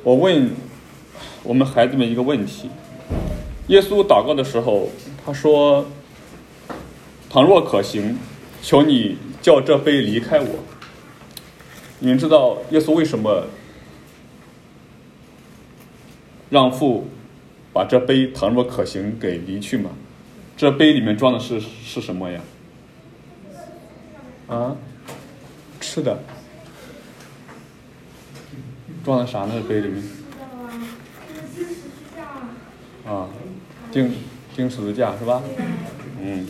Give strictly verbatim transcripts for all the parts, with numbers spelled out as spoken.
我问我们孩子们一个问题：耶稣祷告的时候，他说：“倘若可行，求你叫这杯离开我。”你们知道耶稣为什么让父把这杯倘若可行给离去吗？这杯里面装的是是什么呀？啊，吃的。装的啥呢？杯里面啊，钉钉十字架是吧？嗯，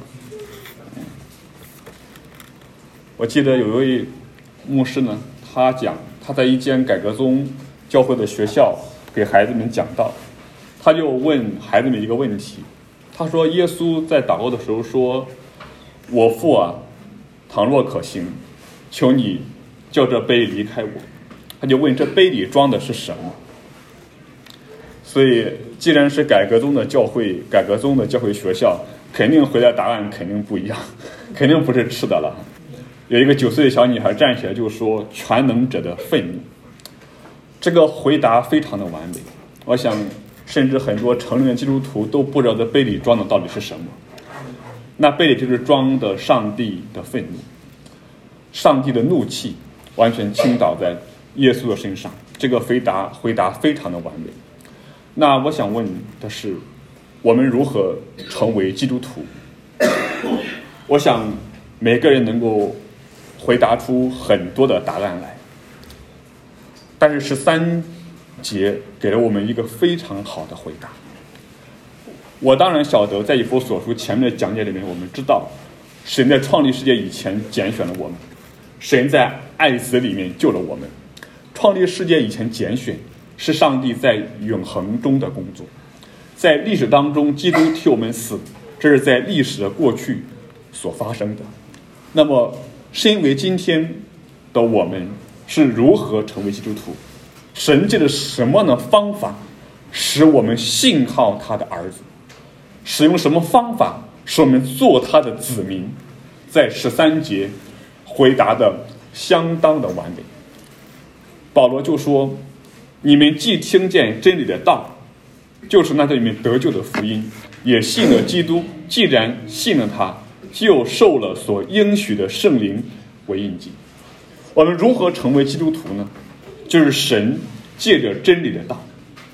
我记得有一位牧师呢，他讲他在一间改革宗教会的学校给孩子们讲道，他就问孩子们一个问题，他说：“耶稣在祷告的时候说，我父啊，倘若可行，求你叫这杯离开我。”他就问这杯里装的是什么？所以既然是改革宗的教会，改革宗的教会学校，肯定回答答案肯定不一样，肯定不是吃的了。有一个九岁的小女孩站起来就说：“全能者的愤怒。”这个回答非常的完美，我想甚至很多成年的基督徒都不知道这杯里装的到底是什么。那杯里就是装的上帝的愤怒，上帝的怒气完全倾倒在耶稣的身上。这个回答回答非常的完美。那我想问的是，我们如何成为基督徒？我想每个人能够回答出很多的答案来，但是十三节给了我们一个非常好的回答。我当然晓得，在以弗所书前面的讲解里面，我们知道神在创立世界以前拣选了我们，神在爱子里面救了我们。创立世界以前拣选是上帝在永恒中的工作，在历史当中基督替我们死，这是在历史的过去所发生的。那么身为今天的我们是如何成为基督徒？神借着什么样的方法使我们信靠他的儿子？使用什么方法使我们做他的子民？在十三节回答的相当的完美。保罗就说：“你们既听见真理的道，就是那在里面得救的福音，也信了基督，既然信了他，就受了所应许的圣灵为印记。”我们如何成为基督徒呢？就是神借着真理的道，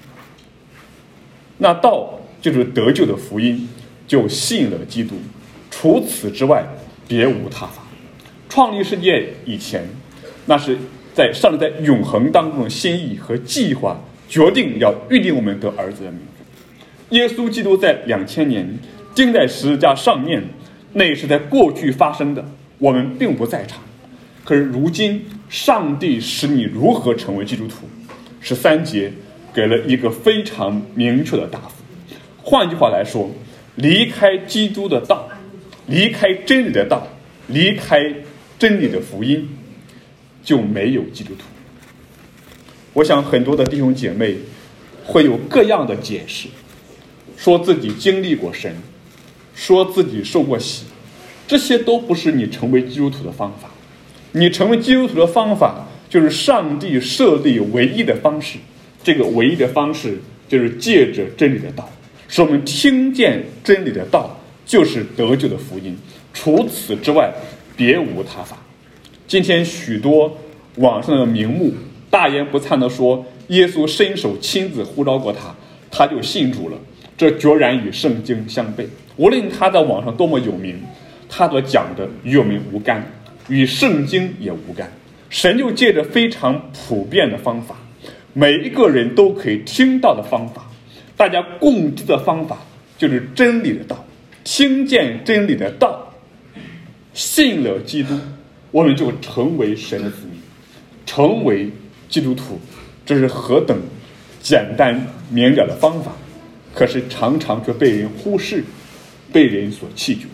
那道就是得救的福音，就信了基督，除此之外别无他法。创立世界以前，那是在上帝在永恒当中的心意和计划，决定要预定我们得儿子的名字。耶稣基督在两千年钉在十字架上面，那也是在过去发生的，我们并不在场。可是如今上帝使你如何成为基督徒？十三节给了一个非常明确的答复。换句话来说，离开基督的道，离开真理的道，离开真理的福音，就没有基督徒。我想很多的弟兄姐妹会有各样的解释，说自己经历过神，说自己受过洗，这些都不是你成为基督徒的方法。你成为基督徒的方法就是上帝设立唯一的方式，这个唯一的方式就是借着真理的道，使我们听见真理的道，就是得救的福音，除此之外别无他法。今天许多网上的名目大言不惭地说耶稣伸手亲自呼召过他，他就信主了，这决然与圣经相悖。无论他在网上多么有名，他所讲的与我们无干，与圣经也无干。神就借着非常普遍的方法，每一个人都可以听到的方法，大家共知的方法，就是真理的道。听见真理的道，信了基督，我们就成为神的子民，成为基督徒。这是何等简单明了的方法，可是常常却被人忽视，被人所弃绝。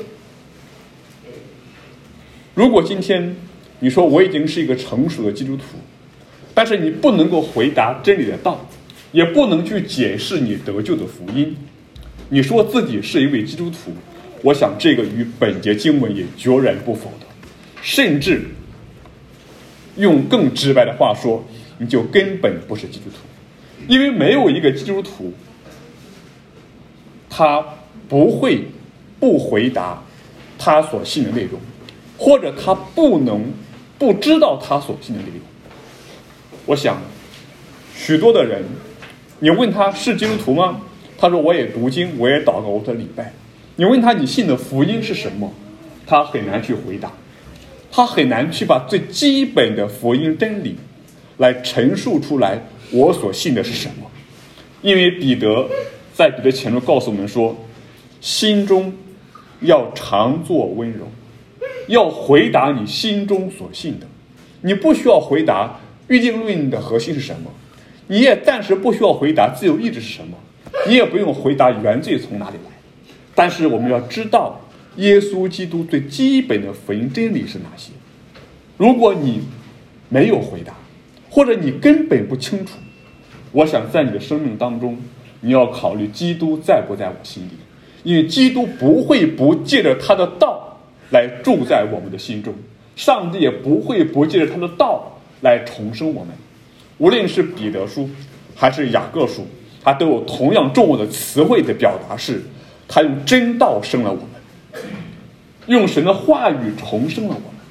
如果今天你说我已经是一个成熟的基督徒，但是你不能够回答真理的道，也不能去解释你得救的福音，你说自己是一位基督徒，我想这个与本节经文也决然不符的，甚至用更直白的话说，你就根本不是基督徒。 因为没有一个基督徒，他不会不回答他所信的内容，或者他不能不知道他所信的内容。我想许多的人，你问他是基督徒吗？他说我也读经，我也祷告，我的礼拜。你问他你信的福音是什么？他很难去回答，他很难去把最基本的福音真理来陈述出来，我所信的是什么。因为彼得在彼得前书告诉我们说，心中要常作温柔，要回答你心中所信的。你不需要回答预定论的核心是什么，你也暂时不需要回答自由意志是什么，你也不用回答原罪从哪里来。但是我们要知道耶稣基督最基本的福音真理是哪些。如果你没有回答，或者你根本不清楚，我想在你的生命当中，你要考虑基督在不在我心里。因为基督不会不借着他的道来住在我们的心中，上帝也不会不借着他的道来重生我们。无论是彼得书还是雅各书，他都有同样重要的词汇的表达，是他用真道生了我们，用神的话语重生了我们。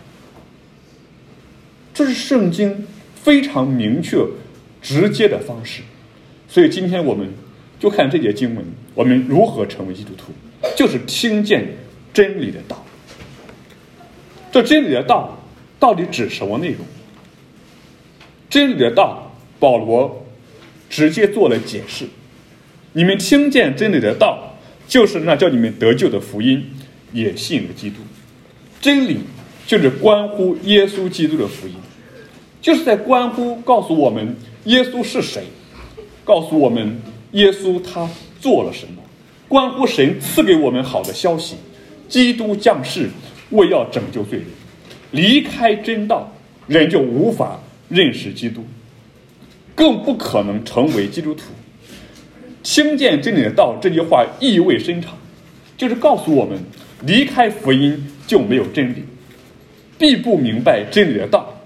这是圣经非常明确直接的方式。所以今天我们就看这节经文，我们如何成为基督徒，就是听见真理的道。这真理的道到底指什么内容？真理的道，保罗直接做了解释。你们听见真理的道，就是那叫你们得救的福音，也信了基督。真理就是关乎耶稣基督的福音，就是在关乎告诉我们耶稣是谁，告诉我们耶稣他做了什么，关乎神赐给我们好的消息，基督降世为要拯救罪人。离开真道，人就无法认识基督，更不可能成为基督徒。听见真理的道这句话意味深长，就是告诉我们离开福音就没有真理，必不明白真理的道，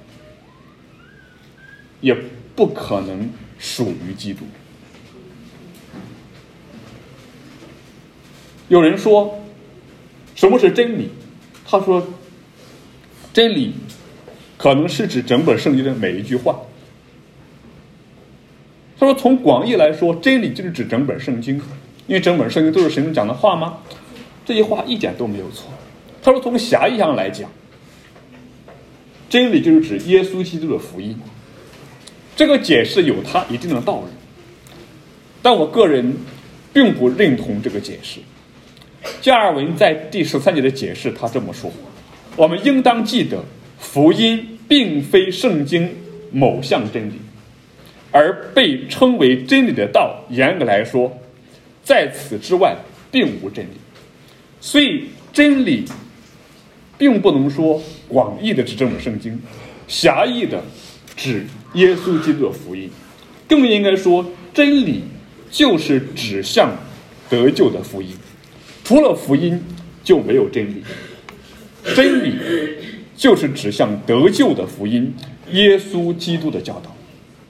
也不可能属于基督。有人说什么是真理？他说真理可能是指整本圣经的每一句话。他说从广义来说，真理就是指整本圣经，因为整本圣经都是神讲的话吗？这句话一点都没有错。他说从狭义上来讲，真理就是指耶稣基督的福音。这个解释有它一定的道理，但我个人并不认同这个解释。加尔文在第十三节的解释他这么说，我们应当记得福音并非圣经某项真理，而被称为真理的道，严格来说在此之外并无真理。所以真理并不能说广义的指整本圣经，狭义的指耶稣基督的福音，更应该说真理就是指向得救的福音。除了福音就没有真理，真理就是指向得救的福音，耶稣基督的教导。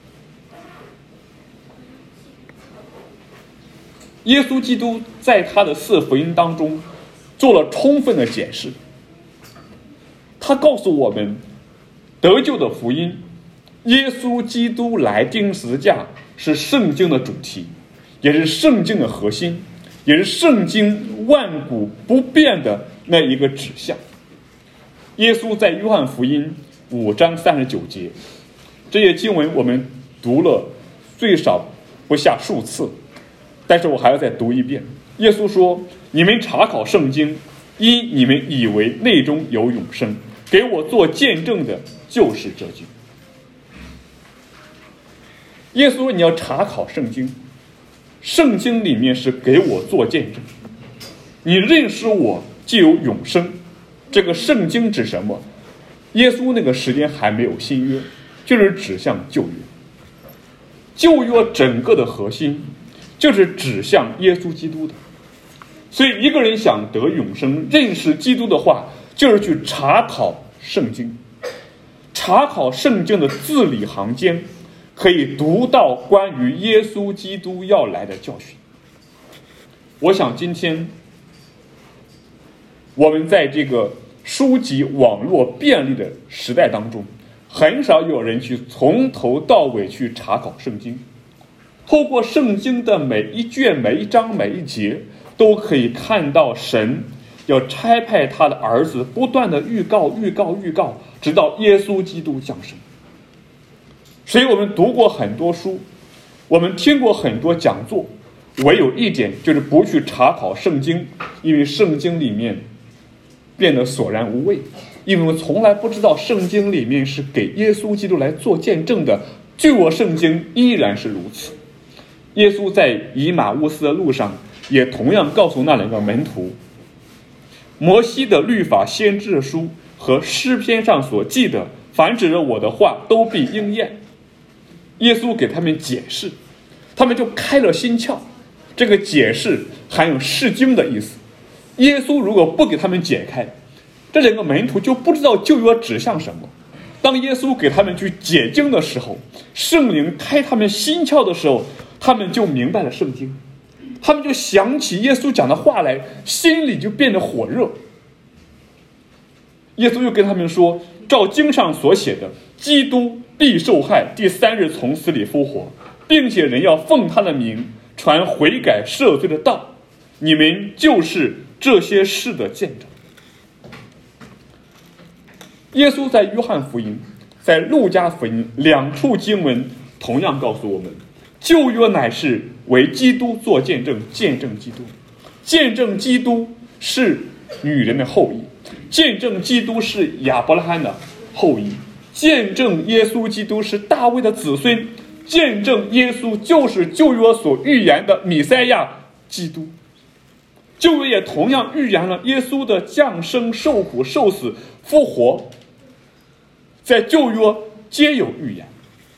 耶稣基督在他的四福音当中做了充分的解释，他告诉我们得救的福音，耶稣基督来钉十字架是圣经的主题，也是圣经的核心，也是圣经万古不变的那一个指向。耶稣在约翰福音五章三十九节，这些经文我们读了最少不下数次，但是我还要再读一遍。耶稣说，你们查考圣经，因你们以为内中有永生，给我做见证的就是这句。耶稣说你要查考圣经，圣经里面是给我做见证，你认识我就有永生。这个圣经指什么？耶稣那个时间还没有新约，就是指向旧约。旧约整个的核心就是指向耶稣基督的。所以一个人想得永生，认识基督的话，就是去查考圣经，查考圣经的字里行间， 可以读到关于耶稣基督要来的教训。我想今天我们在这个书籍网络便利的时代当中，很少有人去从头到尾去查考圣经，透过圣经的每一卷每一章每一节，都可以看到神要差派他的儿子不断的预告预告预告，直到耶稣基督降生。所以我们读过很多书，我们听过很多讲座，唯有一点就是不去查考圣经，因为圣经里面变得索然无味，因为我们从来不知道圣经里面是给耶稣基督来做见证的。据我圣经依然是如此。耶稣在以马乌斯的路上也同样告诉那两个门徒，摩西的律法先知的书和诗篇上所记的凡指着我的话都必应验。耶稣给他们解释，他们就开了心窍。这个解释含有释经的意思，耶稣如果不给他们解开，这两个门徒就不知道旧约指向什么。当耶稣给他们去解经的时候，圣灵开他们心窍的时候，他们就明白了圣经，他们就想起耶稣讲的话来，心里就变得火热。耶稣又跟他们说，照经上所写的，基督必受害，第三日从死里复活，并且人要奉他的名传悔改赦罪的道，你们就是这些事的见证。耶稣在约翰福音在路加福音两处经文同样告诉我们，旧约乃是为基督做见证，见证基督，见证基督是女人的后裔，见证基督是亚伯拉罕的后裔，见证耶稣基督是大卫的子孙，见证耶稣就是旧约所预言的弥赛亚基督。旧约也同样预言了耶稣的降生、受苦、受死、复活，在旧约皆有预言。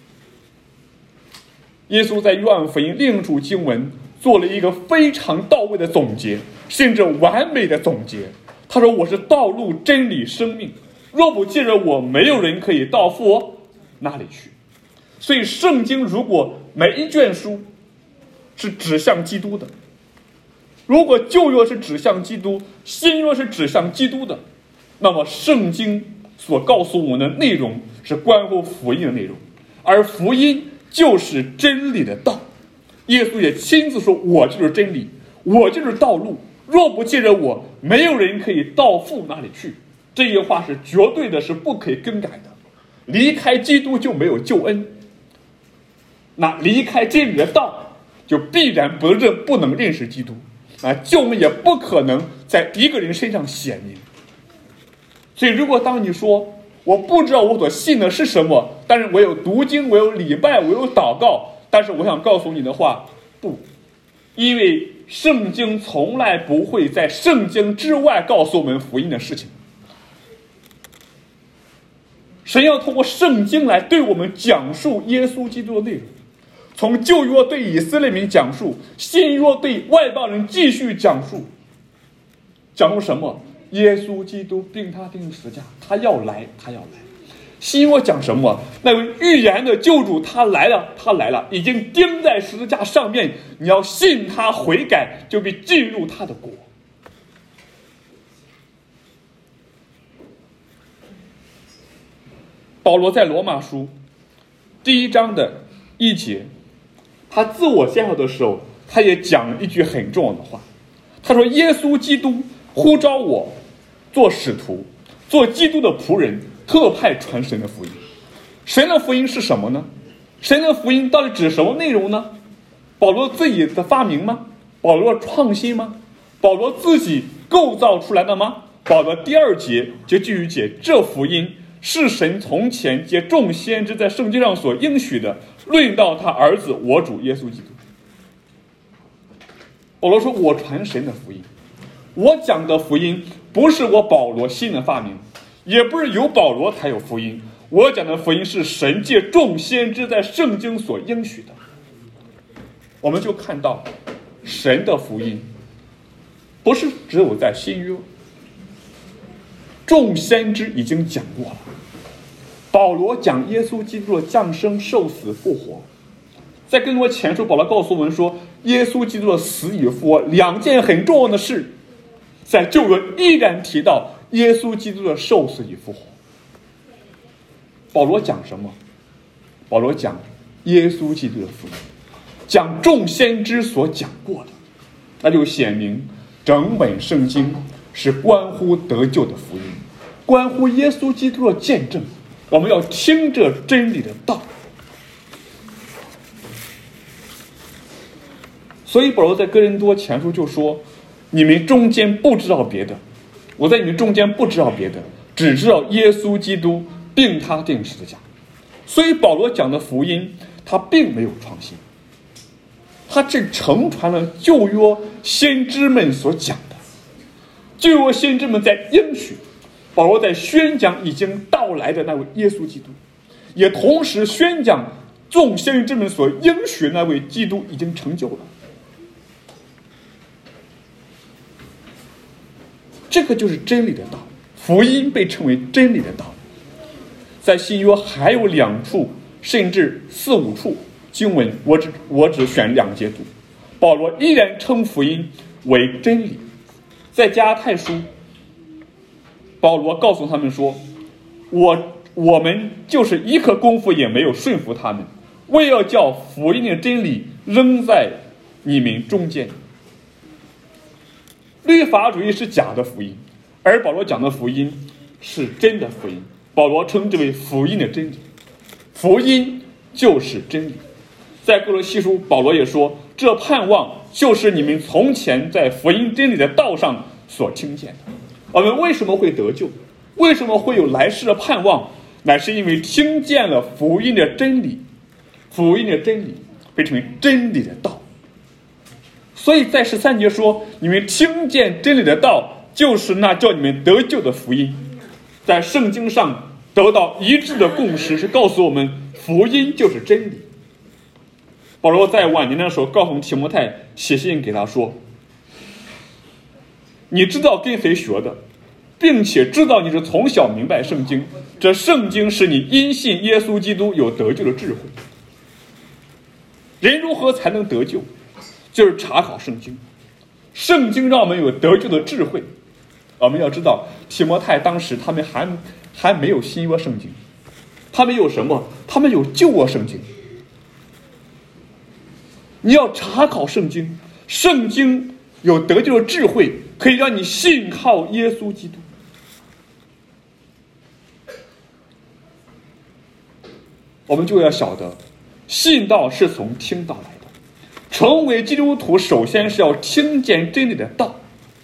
耶稣在约翰福音另一处经文做了一个非常到位的总结，甚至完美的总结。他说，我是道路真理生命，若不借着我，没有人可以到父那里去。所以圣经如果每一卷书是指向基督的，如果旧约是指向基督，新约是指向基督的，那么圣经所告诉我们的内容是关乎福音的内容，而福音就是真理的道。耶稣也亲自说，我就是真理，我就是道路，若不借着我，没有人可以到父那里去。这些话是绝对的，是不可以更改的。离开基督就没有救恩，那离开真理的道就必然不认不能认识基督啊，救恩也不可能在一个人身上显明。所以如果当你说我不知道我所信的是什么，但是我有读经，我有礼拜，我有祷告，但是我想告诉你的话，不，因为圣经从来不会在圣经之外告诉我们福音的事情。神要通过圣经来对我们讲述耶稣基督的内容，从旧约对以色列民讲述，新约对外邦人继续讲述。讲述什么？耶稣基督并他钉十字架，他要来，他要来。新约讲什么？那位预言的救主他来了，他来了，已经钉在十字架上面，你要信他悔改，就必进入他的国。保罗在罗马书第一章的一节，他自我介绍的时候，他也讲了一句很重要的话。他说，耶稣基督呼召我做使徒，做基督的仆人，特派传神的福音。神的福音是什么呢？神的福音到底指什么内容呢？保罗自己的发明吗？保罗的创新吗？保罗自己构造出来的吗？保罗第二节就继续解，这福音是神从前借众先知在圣经上所应许的，论到他儿子我主耶稣基督。保罗说，我传神的福音，我讲的福音不是我保罗新的发明，也不是有保罗才有福音，我讲的福音是神借众先知在圣经所应许的。我们就看到神的福音不是只有在新约，众先知已经讲过了， 保罗讲耶稣基督的降生、受死、复活。在更多前书，保罗告诉我们说，耶稣基督的死与复活两件很重要的事，在旧约依然提到耶稣基督的受死与复活。保罗讲什么？保罗讲耶稣基督的福音，讲众先知所讲过的，那就显明整本圣经是关乎得救的福音，关乎耶稣基督的见证。我们要听这真理的道。所以保罗在哥林多前书就说，你们中间不知道别的，我在你们中间不知道别的，只知道耶稣基督并他钉十字架。所以保罗讲的福音他并没有创新，他只承传了旧约先知们所讲的。旧约先知们在应许，保罗在宣讲已经到来的那位耶稣基督，也同时宣讲众先知们所应许那位基督已经成就了。这个就是真理的道，福音被称为真理的道。在新约还有两处甚至四五处经文，我只我只选两节读。保罗依然称福音为真理。在加拉太书，保罗告诉他们说，我我们就是一刻功夫也没有顺服他们，为要叫福音的真理仍在你们中间。律法主义是假的福音，而保罗讲的福音是真的福音。保罗称之为福音的真理，福音就是真理。在哥罗西书，保罗也说，这盼望就是你们从前在福音真理的道上所听见的。我们为什么会得救？为什么会有来世的盼望？乃是因为听见了福音的真理，福音的真理被称为真理的道。所以在十三节说，你们听见真理的道，就是那叫你们得救的福音。在圣经上得到一致的共识，是告诉我们福音就是真理。保罗在晚年的时候告诉提摩太，写信给他说，你知道跟谁学的，并且知道你是从小明白圣经，这圣经使你因信耶稣基督有得救的智慧。人如何才能得救？就是查考圣经，圣经让我们有得救的智慧。我们要知道，提摩太当时他们还还没有新约圣经，他们有什么？他们有旧约圣经。你要查考圣经，圣经有得救的智慧，可以让你信靠耶稣基督。我们就要晓得，信道是从听道来的。成为基督徒，首先是要听见真理的道。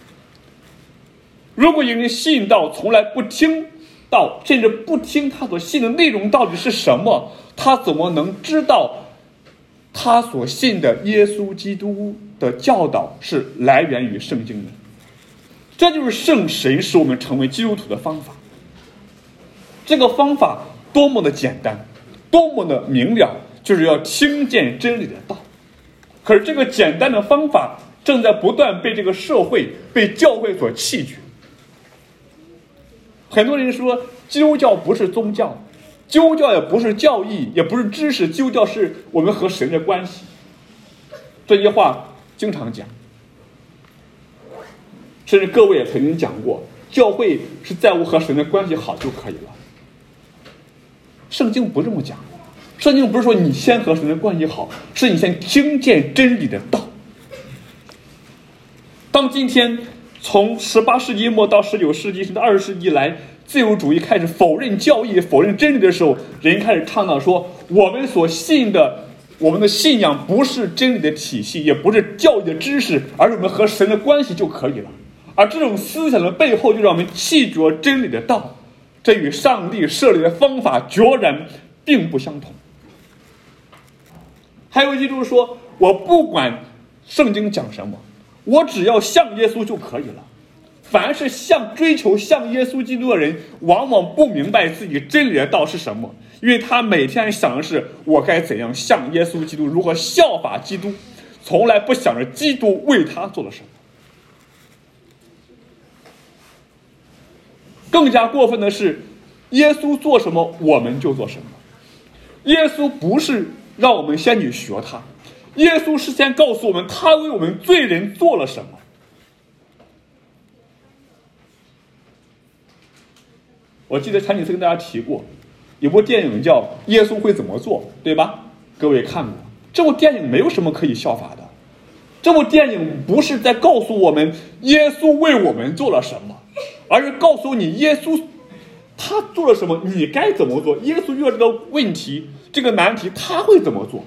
如果有人信道从来不听道，甚至不听他所信的内容到底是什么，他怎么能知道他所信的耶稣基督的教导是来源于圣经的？这就是圣神使我们成为基督徒的方法。这个方法多么的简单，多么的明了，就是要听见真理的道。可是这个简单的方法正在不断被这个社会、被教会所弃绝。很多人说基督教不是宗教，基督教也不是教义，也不是知识，基督教是我们和神的关系。这句话经常讲，甚至各位也曾经讲过，教会是在乎和神的关系好就可以了。圣经不这么讲，圣经不是说你先和神的关系好，是你先听见真理的道。当今天从十八世纪末到十九世纪甚至二十世纪来，自由主义开始否认教义、否认真理的时候，人开始倡导说，我们所信的，我们的信仰不是真理的体系，也不是教义的知识，而是我们和神的关系就可以了。而这种思想的背后，就让我们弃绝真理的道，这与上帝设立的方法决然并不相同。还有一就是说，我不管圣经讲什么，我只要像耶稣就可以了。凡是向追求像耶稣基督的人，往往不明白自己真理的道是什么，因为他每天想的是我该怎样像耶稣基督，如何效法基督，从来不想着基督为他做了什么。更加过分的是， 耶稣做什么我们就做什么。耶稣不是让我们先去学他，耶稣是先告诉我们他为我们罪人做了什么。我记得前几次跟大家提过有部电影叫《耶稣会怎么做》，对吧？各位看过这部电影，没有什么可以效法的。这部电影不是在告诉我们耶稣为我们做了什么，而是告诉你耶稣他做了什么，你该怎么做。耶稣遇到这个问题这个难题他会怎么做，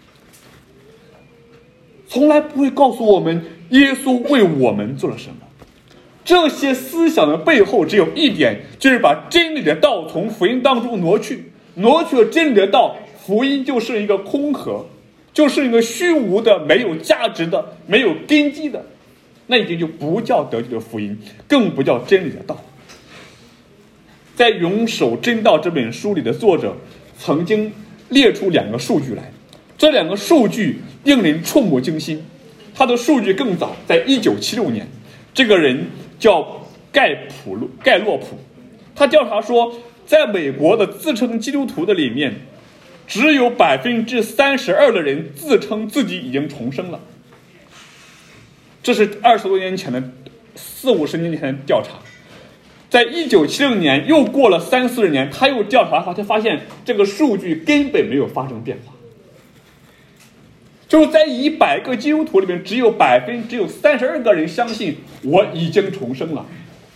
从来不会告诉我们耶稣为我们做了什么。这些思想的背后只有一点，就是把真理的道从福音当中挪去，挪去了真理的道，福音就是一个空壳，就是一个虚无的、没有价值的、没有根基的，那已经就不叫得救的福音，更不叫真理的道。在《永守真道》这本书里的作者曾经列出两个数据来，这两个数据令人触目惊心。他的数据更早，在一九七六年，这个人叫盖普盖洛普，他调查说，在美国的自称基督徒的里面，只有百分之三十二的人自称自己已经重生了。这是二十多年前的四五十年前的调查。在一九七六年又过了三四十年，他又调查的话，他发现这个数据根本没有发生变化。就是在一百个基督徒里面，只有百分只有三十二个人相信我已经重生了。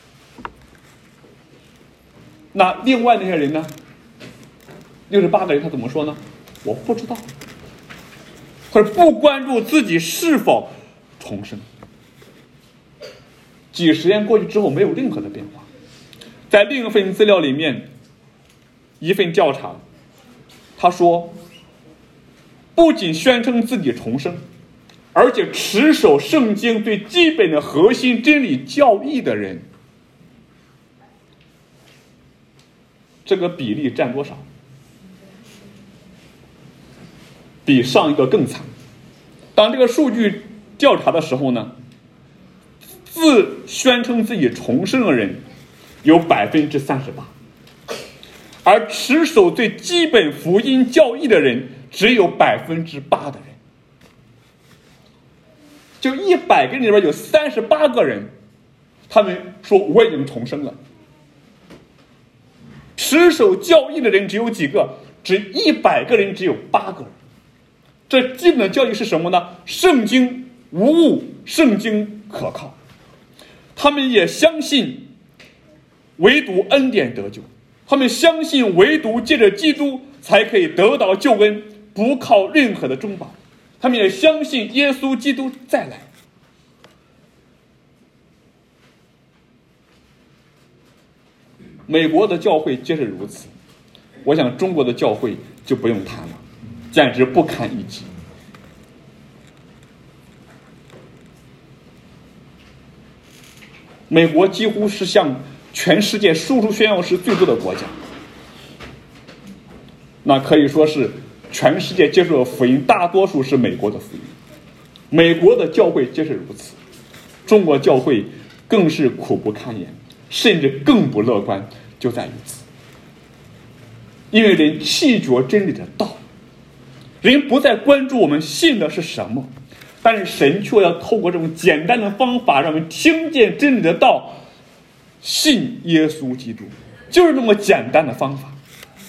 那另外那些人呢？六十八个人他怎么说呢？我不知道，或者不关注自己是否重生。几十年过去之后，没有任何的变化。在另一份资料里面，一份调查，他说，不仅宣称自己重生，而且持守圣经最基本的核心真理教义的人，这个比例占多少？比上一个更惨。当这个数据调查的时候呢，自宣称自己重生的人有百分之三十八，而持守最基本福音教义的人只有百分之八的人。就一百个人里边有三十八个人，他们说我已经重生了。持守教义的人只有几个？只一百个人只有八个人。这基本的教义是什么呢？圣经无误，圣经可靠。他们也相信唯独恩典得救，他们相信唯独借着基督才可以得到救恩，不靠任何的中保。他们也相信耶稣基督再来。美国的教会皆是如此，我想中国的教会就不用谈了，简直不堪一击。美国几乎是向全世界输出宣教士最多的国家，那可以说是全世界接受的福音大多数是美国的福音。美国的教会皆是如此，中国教会更是苦不堪言，甚至更不乐观，就在于此。因为人弃绝真理的道，人不再关注我们信的是什么，但是神却要透过这种简单的方法让我们听见真理的道，信耶稣基督，就是那么简单的方法。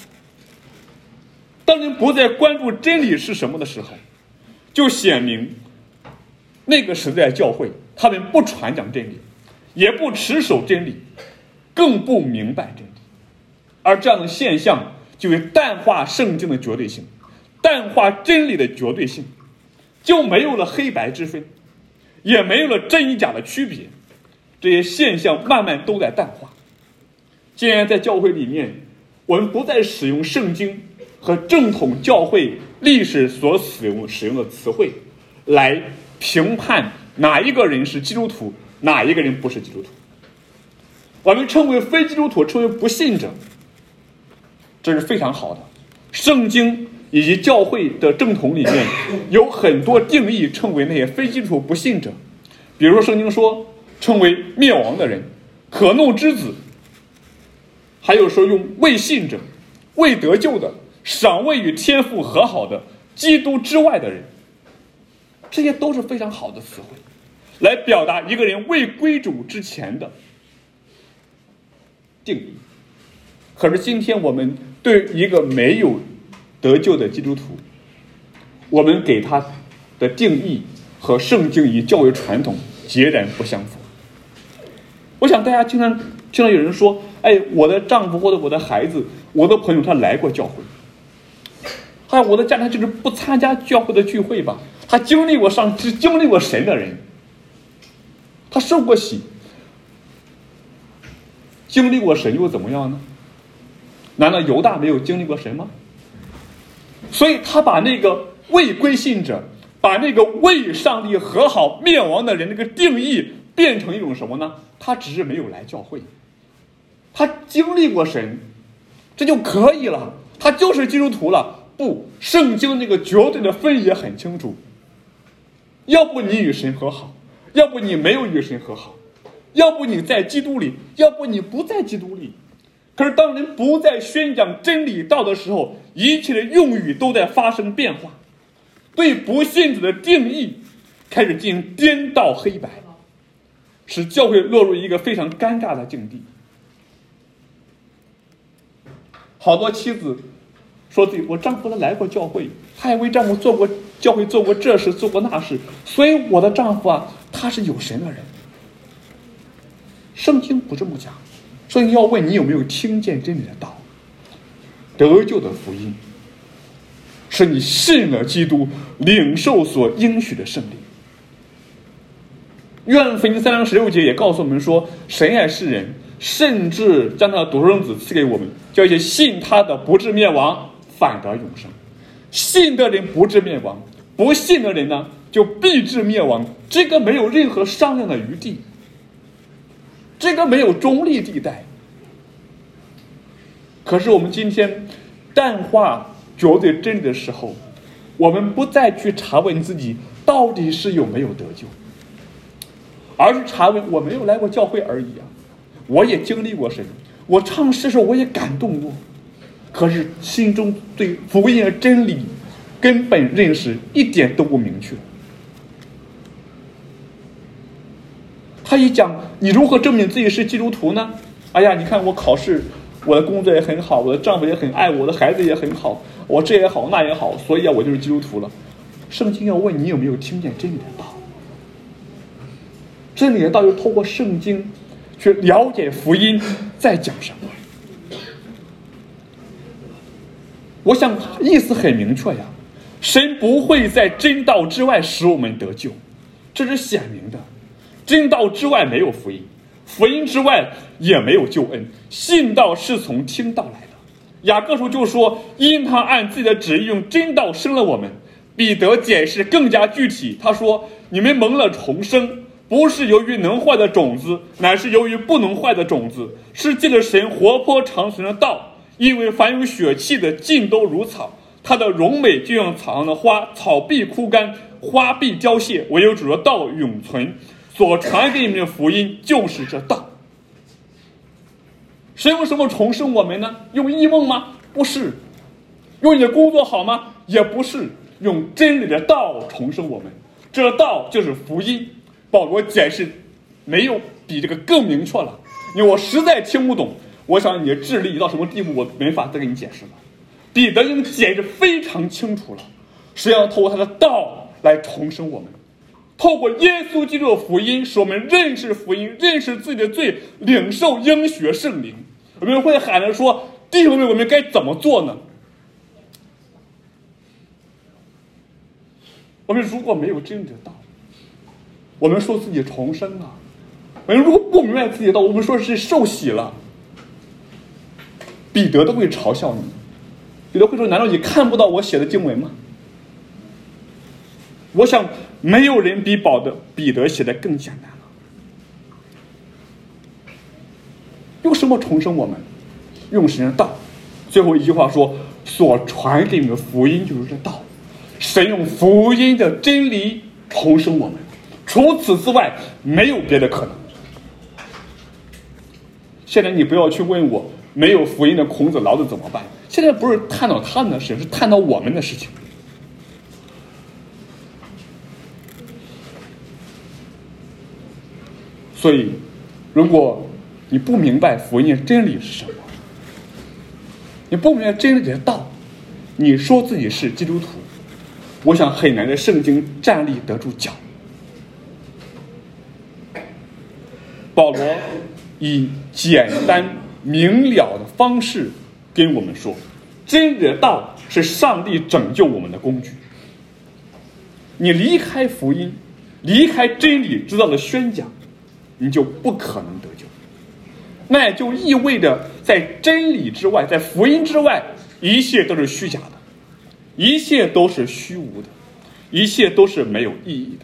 当人不再关注真理是什么的时候，就显明那个时代教会他们不传讲真理，也不持守真理，更不明白真理。而这样的现象就会淡化圣经的绝对性，淡化真理的绝对性，就没有了黑白之分，也没有了真与假的区别。这些现象慢慢都在淡化。既然在教会里面，我们不再使用圣经和正统教会历史所使用使用的词汇来评判哪一个人是基督徒，哪一个人不是基督徒。我们称为非基督徒，称为不信者，这是非常好的。圣经以及教会的正统里面有很多定义称为那些非基督徒不信者，比如说圣经说称为灭亡的人、可怒之子， 还有说用未信者、未得救的、尚未与天父和好的、基督之外的人，这些都是非常好的词汇，来表达一个人未归主之前的定义。可是今天我们对一个没有得救的基督徒，我们给他的定义和圣经与教会传统截然不相符。我想大家经常听到有人说，哎，我的丈夫或者我的孩子，我的朋友他来过教会，还有我的家人就是不参加教会的聚会吧，他经历过上只经历过神的人，他受过洗，经历过神又怎么样呢？难道犹大没有经历过神吗？所以他把那个未归信者，把那个为上帝和好灭亡的人那个定义变成一种什么呢？他只是没有来教会，他经历过神，这就可以了，他就是基督徒了。不，圣经那个绝对的分野很清楚，要不你与神和好，要不你没有与神和好，要不你在基督里，要不你不在基督里。可是当人不再宣讲真理道的时候，一切的用语都在发生变化，对不信者的定义开始进行颠倒黑白，使教会落入一个非常尴尬的境地。好多妻子说自己，我丈夫他来过教会，他也为丈夫做过教会做过这事做过那事，所以我的丈夫啊，他是有神的人。圣经不这么讲，圣经要问你有没有听见真理的道，得救的福音是你信了基督，领受所应许的胜利。约翰福音三章十六节也告诉我们说，神爱世人，甚至将他的独生子赐给我们，叫一些信他的不至灭亡，反得永生。信的人不至灭亡，不信的人呢就必至灭亡，这个没有任何商量的余地，这个没有中立地带。可是我们今天淡化绝对真理的时候，我们不再去查问自己到底是有没有得救，而是查问我没有来过教会而已啊，我也经历过神，我唱诗的时候我也感动过，可是心中对福音的真理根本认识一点都不明确。他一讲你如何证明自己是基督徒呢？哎呀，你看我考试，我的工作也很好，我的丈夫也很爱我，我的孩子也很好，我这也好那也好，所以啊我就是基督徒了。圣经要问你有没有听见真理的道，真理的道就透过圣经去了解福音在讲什么。我想意思很明确呀，神不会在真道之外使我们得救，这是显明的。真道之外没有福音，福音之外也没有救恩，信道是从听道来的。雅各书就说，因他按自己的旨意用真道生了我们。彼得解释更加具体，他说，你们蒙了重生，不是由于能坏的种子，乃是由于不能坏的种子，是借着神活泼长存的道。因为凡有血气的尽都如草，它的荣美就像草上的花，草必枯干，花必凋谢，唯有主的道永存。所传给你们的福音就是这道。神用什么重生我们呢？用异梦吗？不是。用你的工作好吗？也不是。用真理的道重生我们，这道就是福音。保罗解释没有比这个更明确了，因为我实在听不懂，我想你的智力到什么地步我没法再给你解释了。彼得已经解释非常清楚了，实际上透过他的道来重生我们，透过耶稣基督的福音使我们认识福音，认识自己的罪，领受应许圣灵。我们会喊着说，弟兄们，我们该怎么做呢？我们如果没有真理的道，我们说自己重生了，我们如果不明白自己的道，我们说是受洗了，彼得都会嘲笑你。彼得会说，难道你看不到我写的经文吗？我想没有人比保的彼得写的更简单了。用什么重生我们？用神的道。最后一句话说，所传给你们的福音就是这道。神用福音的真理重生我们，除此之外没有别的可能。现在你不要去问我没有福音的孔子、老子怎么办？现在不是探讨他们的事情，是探讨我们的事情。所以，如果你不明白福音的真理是什么，你不明白真理的道，你说自己是基督徒，我想很难在圣经站立得住脚。保罗以简单明了的方式跟我们说，真理的道是上帝拯救我们的工具。你离开福音，离开真理之道的宣讲，你就不可能得救。那也就意味着在真理之外，在福音之外，一切都是虚假的，一切都是虚无的，一切都是没有意义的。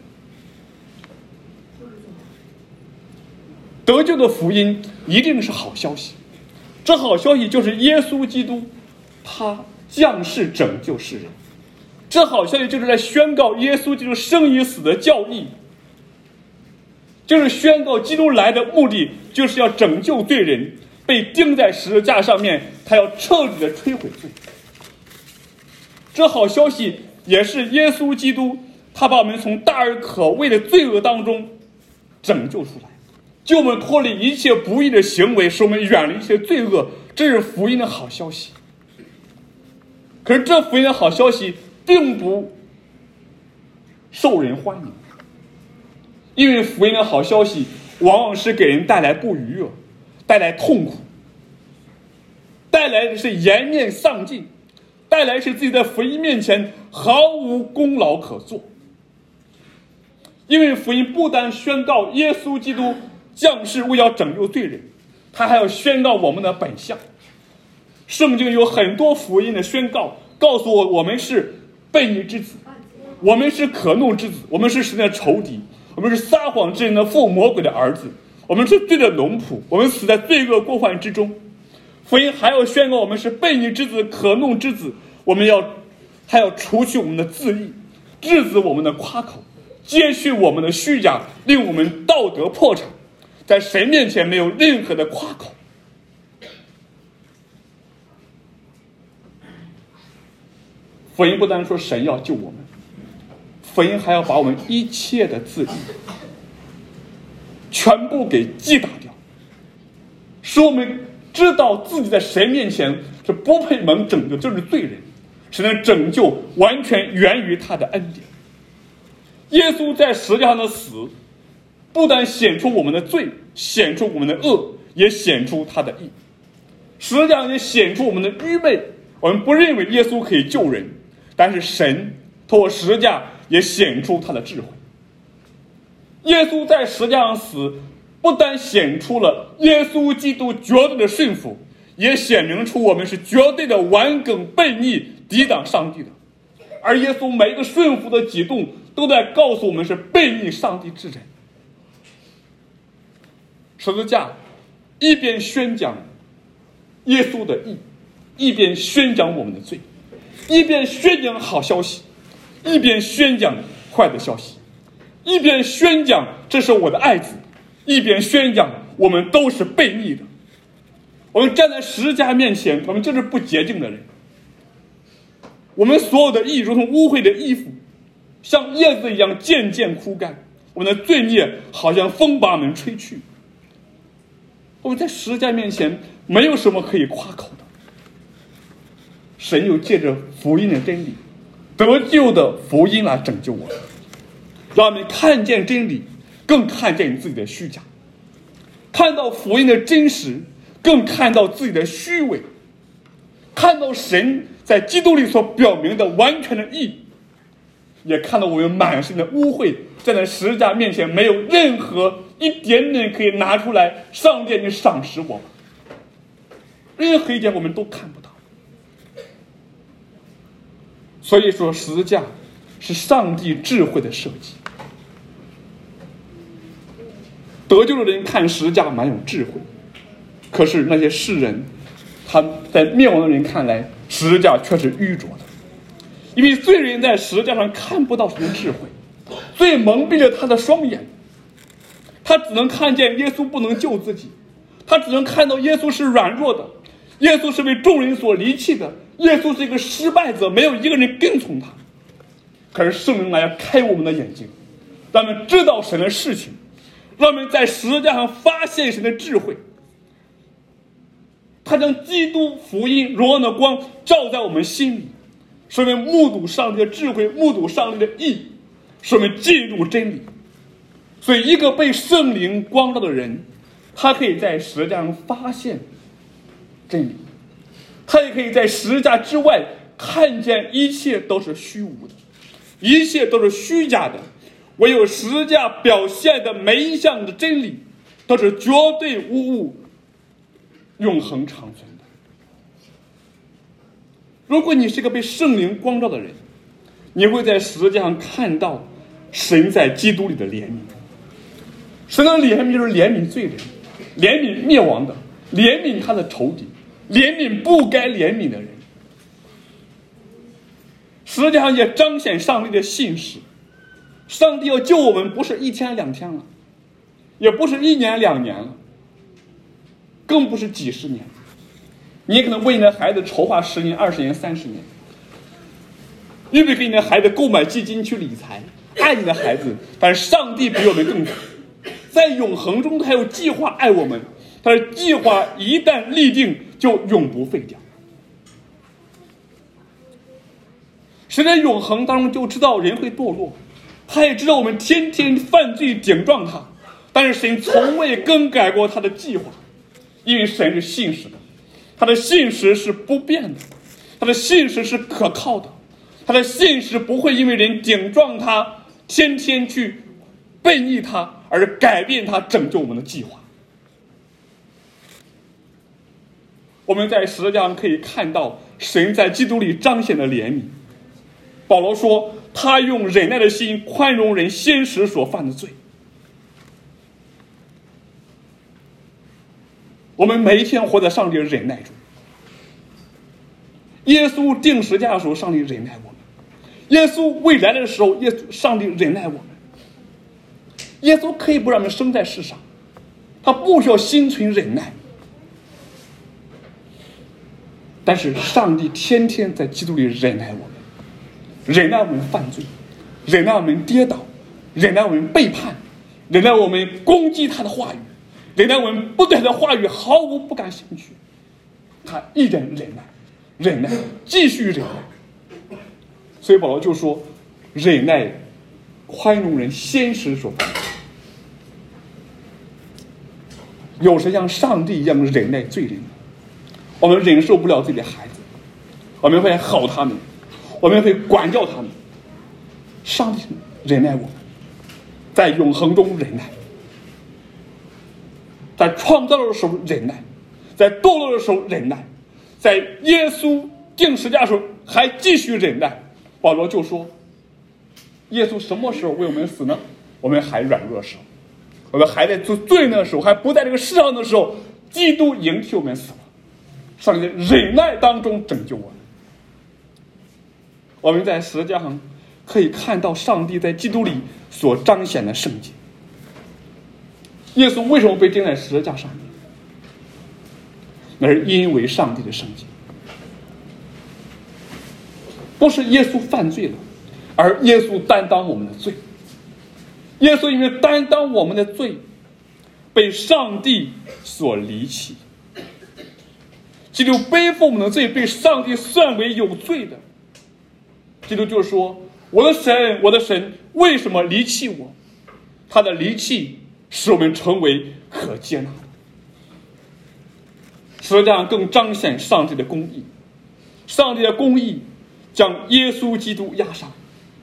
得救的福音一定是好消息，这好消息就是耶稣基督他降世拯救世人，这好消息就是在宣告耶稣基督生与死的教义，就是宣告基督来的目的就是要拯救罪人，被钉在十字架上面，他要彻底的摧毁罪。这好消息也是耶稣基督他把我们从大而可畏的罪恶当中拯救出来，救我们脱离一切不义的行为，使我们远离一切罪恶，这是福音的好消息。可是这福音的好消息并不受人欢迎，因为福音的好消息往往是给人带来不愉悦，带来痛苦，带来的是颜面丧尽，带来是自己在福音面前毫无功劳可做。因为福音不单宣告耶稣基督降世为要拯救罪人，他还要宣告我们的本相。圣经有很多福音的宣告，告诉我我们是悖逆之子，我们是可怒之子，我们是神的仇敌，我们是撒谎之人的父魔鬼的儿子，我们是罪的农仆，我们死在罪恶过犯之中。福音还要宣告我们是悖逆之子，可怒之子，我们要还要除去我们的自义，制止我们的夸口，揭去我们的虚假，令我们道德破产，在神面前没有任何的夸口。福音不单说神要救我们，福音还要把我们一切的自义全部给击打掉，使我们知道自己在神面前是不配蒙拯救，就是罪人，神的拯救完全源于他的恩典。耶稣在十字架上的死不但显出我们的罪，显出我们的恶，也显出他的义。十字架也显出我们的愚昧，我们不认为耶稣可以救人，但是神透过十字架也显出他的智慧。耶稣在十字架上死，不单显出了耶稣基督绝对的顺服，也显明出我们是绝对的顽梗悖逆，抵挡上帝的。而耶稣每一个顺服的举动都在告诉我们是悖逆上帝之人。十字架一边宣讲耶稣的义，一边宣讲我们的罪，一边宣讲好消息，一边宣讲坏的消息，一边宣讲这是我的爱子，一边宣讲我们都是悖逆的。我们站在十字架面前，我们就是不洁净的人，我们所有的义如同污秽的衣服，像叶子一样渐渐枯干，我们的罪孽好像风把我们吹去。我们在十字架面前没有什么可以夸口的，神又借着福音的真理，得救的福音来拯救我们，让我们看见真理，更看见自己的虚假，看到福音的真实，更看到自己的虚伪，看到神在基督里所表明的完全的义，也看到我们满身的污秽，站在十字架面前没有任何一点点可以拿出来，上帝你赏识我们，任何一点我们都看不到。所以说十字架是上帝智慧的设计。得救的人看十字架蛮有智慧，可是那些世人，他在灭亡的人看来，十字架却是愚拙的，因为罪人在十字架上看不到什么智慧，罪蒙蔽了他的双眼，他只能看见耶稣不能救自己，他只能看到耶稣是软弱的， 耶稣是被众人所离弃的，耶稣是一个失败者，没有一个人跟从他。可是圣灵来要开我们的眼睛，让我们知道神的事情，让我们在十字架上发现神的智慧。他将基督福音荣耀的光照在我们心里，使我们目睹上帝的智慧，目睹上帝的义，使我们进入真理。所以一个被圣灵光照的人，他可以在十字架上发现真理，他也可以在十字架之外看见一切都是虚无的，一切都是虚假的，唯有十字架表现的每一项的真理都是绝对无误，永恒长存的。如果你是个被圣灵光照的人，你会在十字架上看到神在基督里的怜悯。神的怜悯就是怜悯罪人，怜悯灭亡的，怜悯他的仇敌，怜悯不该怜悯的人。十字架上也彰显上帝的信实，上帝要救我们不是一天两天了，也不是一年两年了，更不是几十年。你也可能为你的孩子筹划十年、二十年、三十年，预备给你的孩子购买基金去理财，爱你的孩子。但是上帝比我们更早，在永恒中他有计划爱我们，他的计划一旦立定就永不废掉。神在永恒当中就知道人会堕落，他也知道我们天天犯罪顶撞他，但是神从未更改过他的计划，因为神是信实的，他的信实是不变的，他的信实是可靠的，他的信实不会因为人顶撞他，天天去背逆他而改变他拯救我们的计划。我们在十字架上可以看到神在基督里彰显的怜悯。保罗说，他用忍耐的心宽容人先时所犯的罪。我们每一天活在上帝的忍耐中。耶稣定十字架的时候，上帝忍耐我们；耶稣未来的时候，耶稣上帝忍耐我们。耶稣可以不让我们生在世上，他不需要心存忍耐，但是上帝天天在基督里忍耐我们，忍耐我们犯罪，忍耐我们跌倒，忍耐我们背叛，忍耐我们攻击他的话语，忍耐我们不对他的话语毫无不感兴趣，他依然忍耐，忍耐，继续忍耐。所以保罗就说，忍耐宽容人先时所犯的罪。有谁像上帝一样忍耐罪人？我们忍受不了自己的孩子，我们会吼他们，我们会管教他们。上帝忍耐我们，在永恒中忍耐，在创造的时候忍耐，在堕落的时候忍耐，在耶稣定十字架的时候还继续忍耐。保罗就说，耶稣什么时候为我们死呢？我们还软弱的时候，我们还在做罪的时候，还不在这个世上的时候，基督迎替我们死了。上帝在忍耐当中拯救我们。我们在十字架上可以看到上帝在基督里所彰显的圣洁。耶稣为什么被钉在十字架上面？那是因为上帝的圣洁，不是耶稣犯罪了，而耶稣担当我们的罪。耶稣因为担当我们的罪，被上帝所离弃。基督背负我们的罪，被上帝算为有罪的。基督就说，我的神，我的神，为什么离弃我？他的离弃使我们成为可接纳的。十字架上更彰显上帝的公义，上帝的公义将耶稣基督压伤。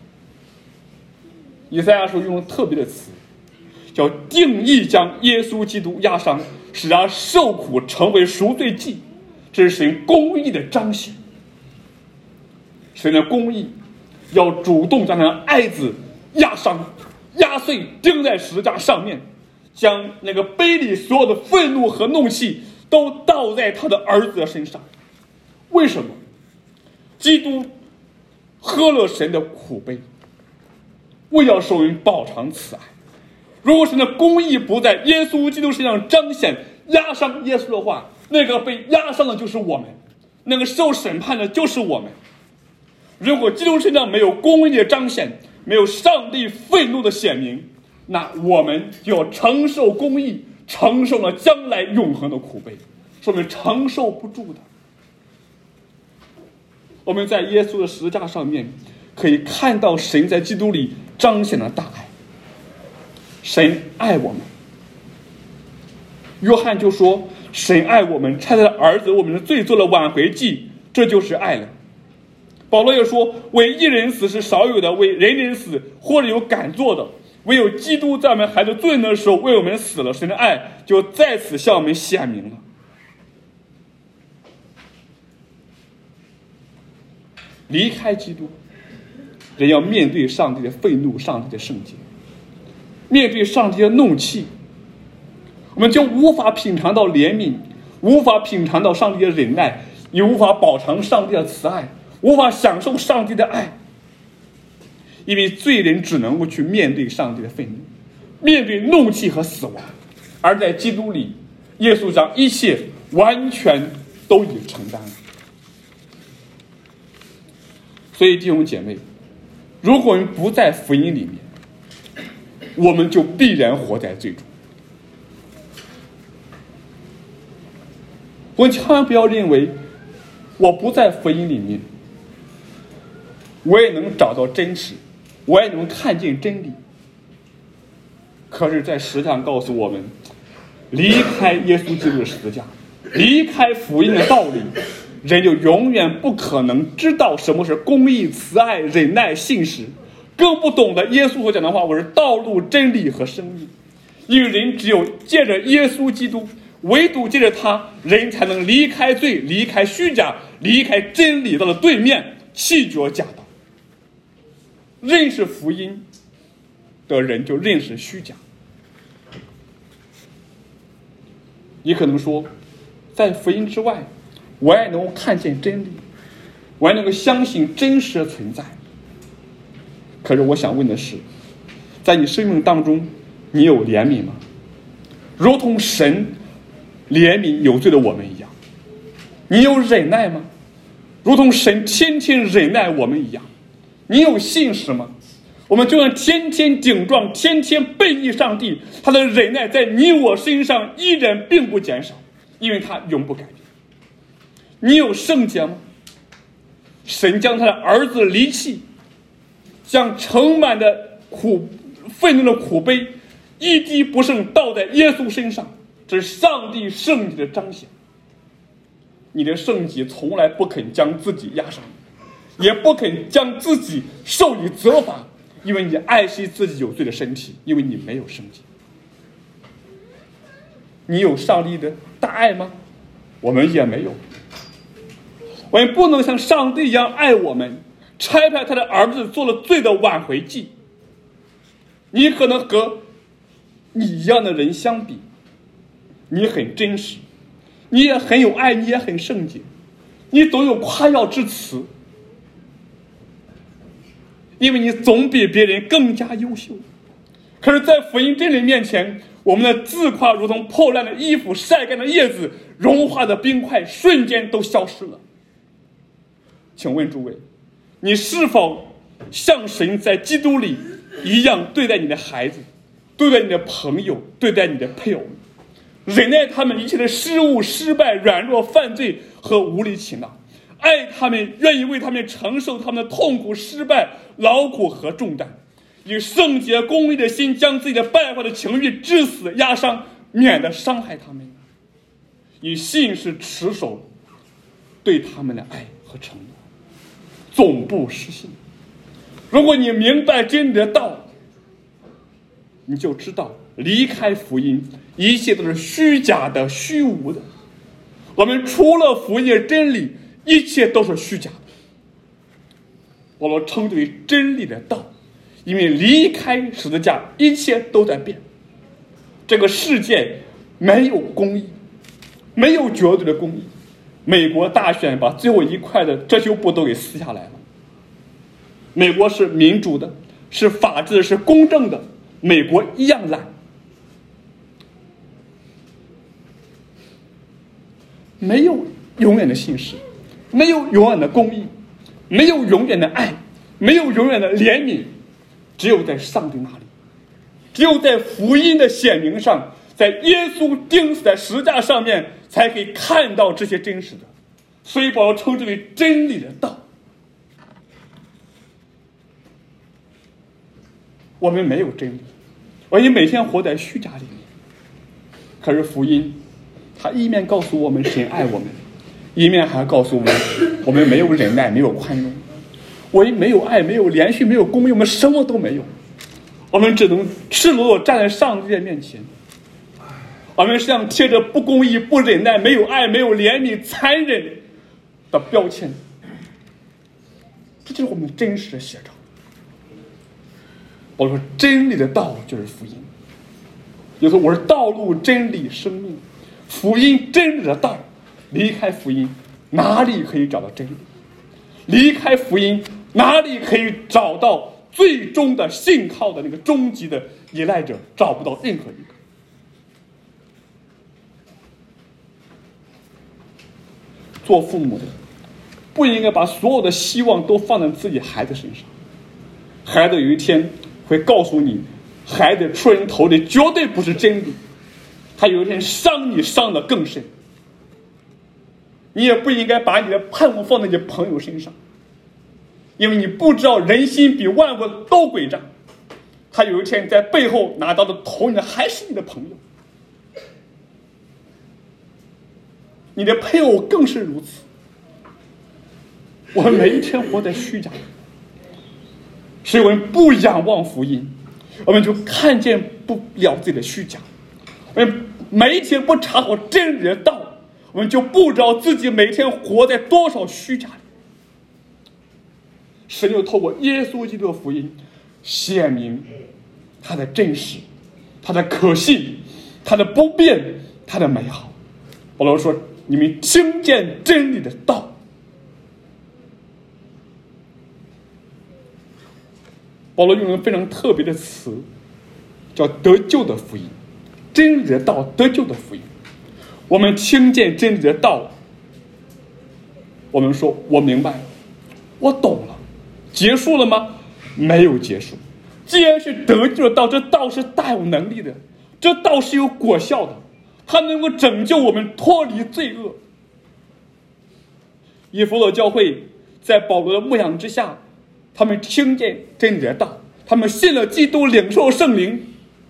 以赛亚书用了特别的词，叫定义将耶稣基督压伤，使他受苦成为赎罪祭。这是神公义的彰显。神的公义要主动将他的爱子压伤、压碎，钉在十字架上面，将那个杯里所有的愤怒和怒气都倒在他的儿子的身上。为什么？基督喝了神的苦杯，为要受人饱尝慈爱。如果神的公义不在耶稣基督身上彰显，压伤耶稣的话， 那个被压伤的就是我们，那个受审判的就是我们。如果基督身上没有公义的彰显，没有上帝愤怒的显明，那我们就要承受公义，承受了将来永恒的苦悲，说明承受不住的。我们在耶稣的十字架上面可以看到神在基督里彰显了大爱，神爱我们。约翰就说，神爱我们，差他的儿子我们的罪做了挽回祭，这就是爱了。保罗又说，为一人死是少有的，为人人死或者有敢做的，唯有基督在我们还在罪人的时候为我们死了，神的爱就在此向我们显明了。离开基督，人要面对上帝的愤怒，上帝的圣洁，面对上帝的怒气，我们就无法品尝到怜悯，无法品尝到上帝的忍耐，也无法饱尝上帝的慈爱，无法享受上帝的爱。因为罪人只能够去面对上帝的愤怒，面对怒气和死亡，而在基督里，耶稣将一切完全都已承担了。所以弟兄姐妹，如果我们不在福音里面，我们就必然活在罪中。我们千万不要认为我不在福音里面，我也能找到真实，我也能看见真理。可是在十字架告诉我们，离开耶稣基督的十字架，离开福音的道理，人就永远不可能知道什么是公义、慈爱、忍耐、信实，更不懂得耶稣所讲的话，我是道路、真理和生命。因为人只有借着耶稣基督，唯独借着他，人才能离开罪，离开虚假，离开真理道的对面，弃绝假道。认识福音的人就认识虚假。你可能说，在福音之外，我也能够看见真理，我也能够相信真实的存在。可是我想问的是，在你生命当中，你有怜悯吗？如同神怜悯有罪的我们一样。你有忍耐吗？如同神天天忍耐我们一样。你有信实吗？我们就算天天顶撞，天天背逆上帝，他的忍耐在你我身上依然并不减少，因为他永不改变。你有圣洁吗？神将他的儿子离弃，将盛满的苦愤怒的苦悲一滴不剩倒在耶稣身上，这是上帝圣洁的彰显。你的圣洁从来不肯将自己压伤，也不肯将自己受以责罚，因为你爱惜自己有罪的身体，因为你没有圣洁。你有上帝的大爱吗？我们也没有。我们不能像上帝一样爱我们，差派他的儿子做了罪的挽回祭。你可能和你一样的人相比，你很真实，你也很有爱，你也很圣洁，你总有夸耀之词，因为你总比别人更加优秀。可是在福音真理面前，我们的自夸如同破烂的衣服、晒干的叶子、融化的冰块，瞬间都消失了。请问诸位，你是否像神在基督里一样对待你的孩子，对待你的朋友，对待你的配偶，忍耐他们一切的失误、失败、软弱、犯罪和无理取闹，爱他们，愿意为他们承受他们的痛苦、失败、劳苦和重担，以圣洁公义的心将自己的败坏的情欲致死压伤，免得伤害他们，以信是持守对他们的爱和承诺，总不失信。如果你明白真理的道，你就知道离开福音，一切都是虚假的、虚无的。我们除了福音的真理，一切都是虚假的。保罗称之为真理的道，因为离开十字架，一切都在变。这个世界没有公义，没有绝对的公义。美国大选把最后一块的遮羞布都给撕下来了。美国是民主的，是法治的，是公正的，美国一样烂。 没有永远的信实，没有永远的公义，没有永远的爱，没有永远的怜悯，只有在上帝那里，只有在福音的显明上，在耶稣钉死在十字架上面，才可以看到这些真实的。所以保罗称之为真理的道。我们没有真理，我们每天活在虚假里面。可是福音，它一面告诉我们神爱我们，一面还告诉我们我们没有忍耐，没有宽容，我们没有爱，没有连续，没有公义，我们什么都没有。我们只能赤裸裸站在上帝的面前，我们身上贴着不公义、不忍耐、没有爱、没有怜悯、残忍的标签。这就是我们真实的写照。我说真理的道就是福音，有时候我是道路、真理、生命。福音真理的道，离开福音哪里可以找到真理？离开福音哪里可以找到最终的信靠的那个终极的依赖者？找不到任何一个。做父母的不应该把所有的希望都放在自己孩子身上，孩子有一天会告诉你，孩子出人头地绝对不是真理，他有一天伤你伤得更深。你也不应该把你的盼望放在你朋友身上，因为你不知道人心比万物都诡诈，他有一天在背后拿刀的捅你的还是你的朋友。你的配偶更是如此。我们每一天活在虚假，所以我们不仰望福音，我们就看见不了自己的虚假。我们每一天不查考真理的道，我们就不知道自己每天活在多少虚假里。神就透过耶稣基督的福音显明他的真实，他的可信，他的不变，他的美好。保罗说，你们听见真理的道。保罗用了非常特别的词，叫得救的福音。真理的道，得救的福音。我们听见真理的道，我们说我明白，我懂了。结束了吗？没有结束。既然是得救的道，这道是大有能力的，这道是有果效的，它能够拯救我们脱离罪恶。以弗所教会在保罗的牧养之下，他们听见真理的道，他们信了基督，领受圣灵。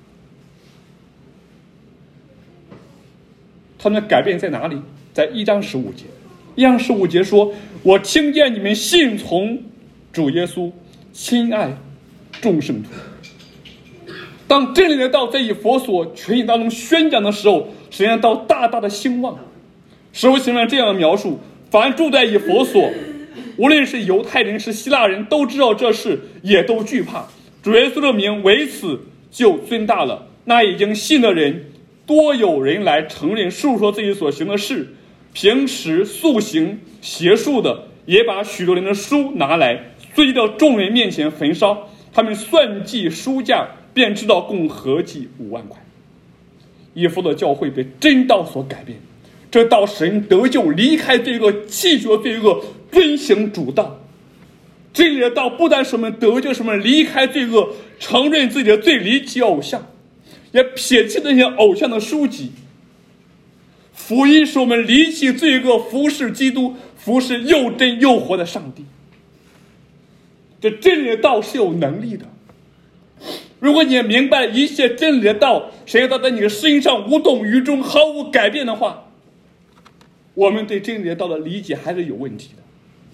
他们的改变在哪里？在一章十五节。一章十五节说，我听见你们信从主耶稣，亲爱众圣徒。当真理的道在以弗所群体当中宣讲的时候，神的道大大的兴旺。使徒行传这样的描述，凡住在以弗所，无论是犹太人是希腊人，都知道这事，也都惧怕。主耶稣的名为此就尊大了。那已经信的人，多有人来承认述说自己所行的事，平时素行邪术的，也把许多人的书拿来追到众人面前焚烧。他们算计书价，便知道共合计五万块。以弗所教会被真道所改变，这道使人得救，离开罪恶，弃绝罪恶，遵行主道。真理的道不但使我们得救，使我们离开罪恶，承认自己的罪，离弃偶像，也撇弃那些偶像的书籍。福音使我们离弃罪恶，服侍基督，服侍又真又活的上帝。这真理的道是有能力的。如果你也明白一切真理的道，谁要在你的身上无动于衷，毫无改变的话，我们对真理的道的理解还是有问题的。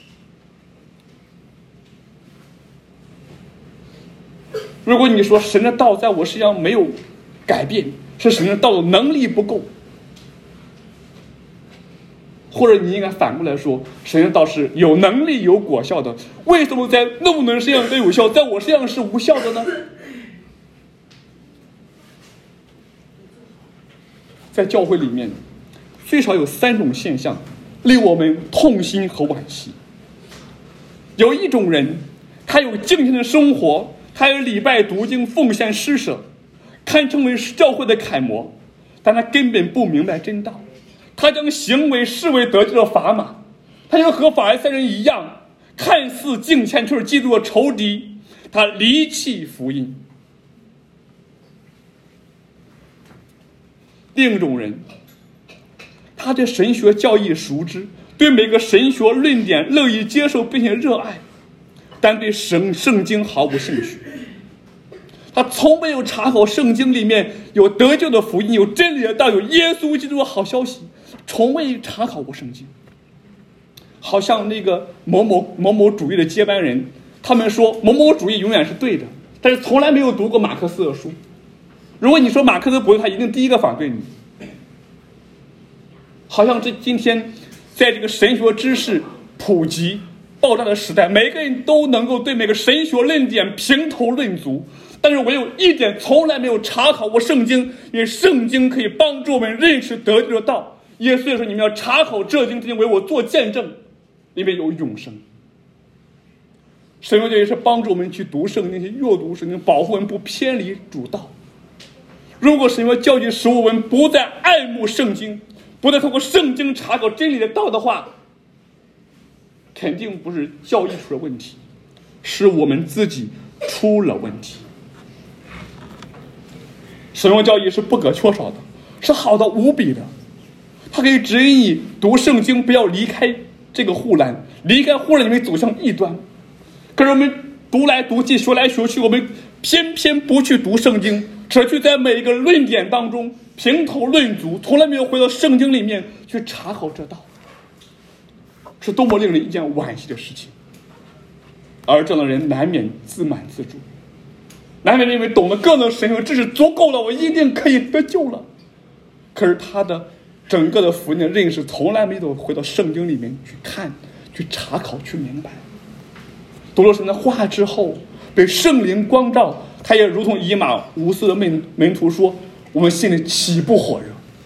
如果你说神的道在我身上没有改变，是神的道的能力不够，或者你应该反过来说，神的道是有能力有果效的，为什么在那么多人身上都有效，在我身上是无效的呢？在教会里面最少有三种现象令我们痛心和惋惜。有一种人，他有敬虔的生活，他有礼拜读经奉献施舍，堪称为教会的楷模，但他根本不明白真道， 他将行为视为得救的砝码，他就和法利赛人一样，看似敬虔却是基督的仇敌，他离弃福音。另一种人，他对神学教义熟知，对每个神学论点乐意接受并且热爱，但对神圣经毫无兴趣。他从没有查考圣经里面有得救的福音，有真理的道，有耶稣基督的好消息，从未查考过圣经。好像那个某某某某主义的接班人，他们说某某主义永远是对的，但是从来没有读过马克思的书。如果你说马克思不对，他一定第一个反对你。好像这今天在这个神学知识普及爆炸的时代，每个人都能够对每个神学论点评头论足，但是我有一点从来没有查考过圣经，因为圣经可以帮助我们认识得救的道。耶稣说你们要查考这经，这经为我做见证，里面有永生。神学教育是帮助我们去读圣经，去阅读圣经，保护我们不偏离主道。如果神学教育使我们不再爱慕圣经，不再通过圣经查考真理的道的话，肯定不是教义出了问题，是我们自己出了问题。神学教育是不可缺少的，是好的无比的，它可以指引你读圣经，不要离开这个护栏，离开护栏你会走向异端。可是我们读来读去，学来学去，我们偏偏不去读圣经，只去在每一个论点当中评头论足，从来没有回到圣经里面去查考这道，是多么令人一件惋惜的事情。而这样的人难免自满自主，难免认为懂得各种神学知识足够了，我一定可以得救了。可是他的整个的福音的认识从来没有回到圣经里面去看、去查考、去明白。读了神的话之后，被圣灵光照，他也如同以马五色的门门徒说，我们心里岂不火热。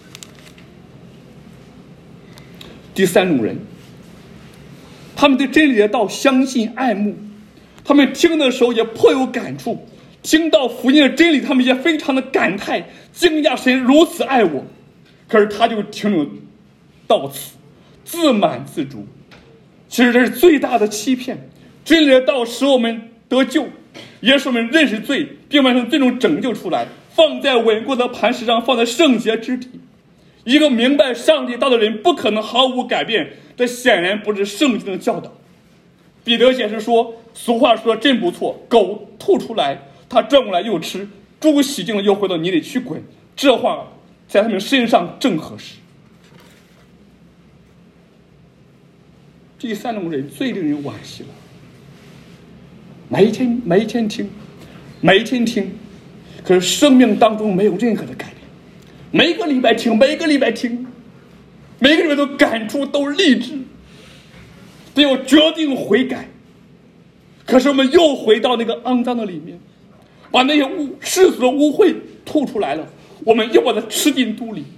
第三种人，他们对真理的道相信爱慕，他们听的时候也颇有感触，听到福音的真理他们也非常的感慨，惊讶神如此爱我。可是他就停留到此，自满自足。其实这是最大的欺骗。真理的道使我们得救，也使我们认识罪，并完成最终拯救出来，放在稳固的磐石上，放在圣洁之地。一个明白上帝道的人不可能毫无改变，这显然不是圣经的教导。彼得解释说，俗话说的真不错，狗吐出来他转过来又吃，猪洗净了又回到泥里去滚，这话在他们身上正合适。第三种人最令人惋惜了，每一天每一天听，每一天听，可是生命当中没有任何的改变。每个礼拜听，每个礼拜听，每个礼拜都感触，都励志，都有决定悔改。可是我们又回到那个肮脏的里面，把那些污世俗的污秽吐出来了，我们又把它吃进肚里。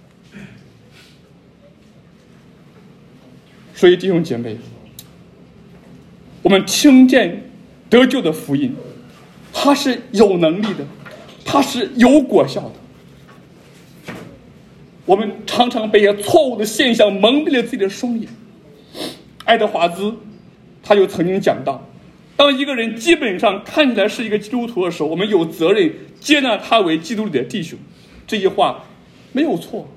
所以弟兄姐妹，我们听见得救的福音，它是有能力的，它是有果效的。我们常常被一些错误的现象蒙蔽了自己的双眼。爱德华兹他就曾经讲到，当一个人基本上看起来是一个基督徒的时候，我们有责任接纳他为基督里的弟兄。这句话没有错。